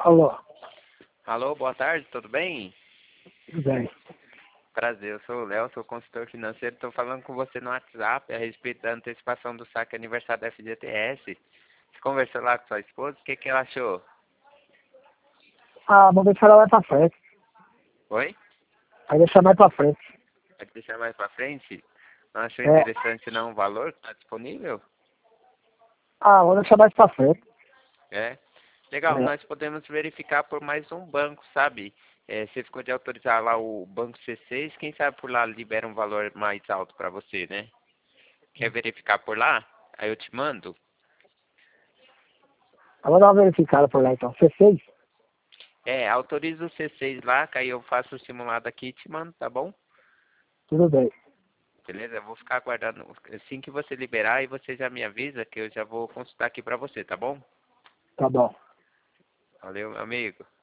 Alô, Alô, boa tarde, tudo bem? tudo bem? Prazer, eu sou o Léo, sou consultor financeiro. Estou falando com você no WhatsApp a respeito da antecipação do saque aniversário da FGTS. Você conversou lá com sua esposa, o que que ela achou? Ah, vamos deixar ela mais pra frente. Oi? Vai deixar mais pra frente. Vai deixar mais pra frente? Não achou É. interessante não o valor que está disponível? Ah, vamos deixar mais pra frente. É? Legal, É. nós podemos verificar por mais um banco, sabe? Você ficou de autorizar lá o banco C6, quem sabe por lá libera um valor mais alto para você, né? Quer verificar por lá? Aí eu te mando. Vamos dar uma verificada por lá então. C6? Autoriza o C6 lá, que aí eu faço o simulado aqui e te mando, tá bom? Tudo bem. Beleza? Eu vou ficar aguardando. Assim que você liberar, aí você já me avisa que eu já vou consultar aqui pra você, tá bom? Tá bom. Valeu, meu amigo.